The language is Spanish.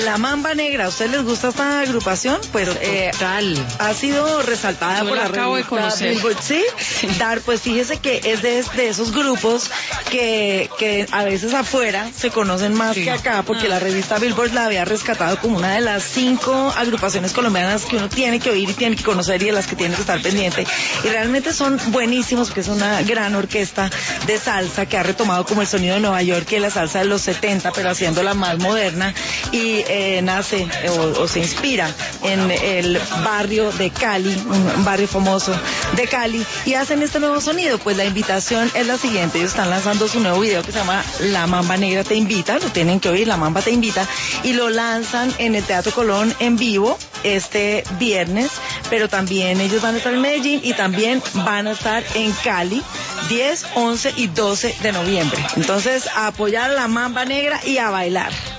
La Mamba Negra. ¿A ustedes les gusta esta agrupación? Pues ha sido resaltada Yo por la acabo de revista conocer. Billboard. ¿Sí? Pues fíjese que es de esos grupos que a veces afuera se conocen más que acá, porque la revista Billboard la había rescatado como una de las 5 agrupaciones colombianas que uno tiene que oír y tiene que conocer y de las que tiene que estar pendiente. Y realmente son buenísimos, porque es una gran orquesta de salsa que ha retomado como el sonido de Nueva York y la salsa de los 70, pero haciéndola más moderna, y nace o se inspira en el barrio de Cali, un barrio famoso de Cali, y hacen este nuevo sonido. Pues la invitación es la siguiente: ellos están lanzando su nuevo video que se llama La Mamba Negra Te Invita, lo tienen que oír, La Mamba Te Invita, y lo lanzan en el Teatro Colón en vivo este viernes, pero también ellos van a estar en Medellín y también van a estar en Cali 10, 11 y 12 de noviembre. Entonces, a apoyar a La Mamba Negra y a bailar.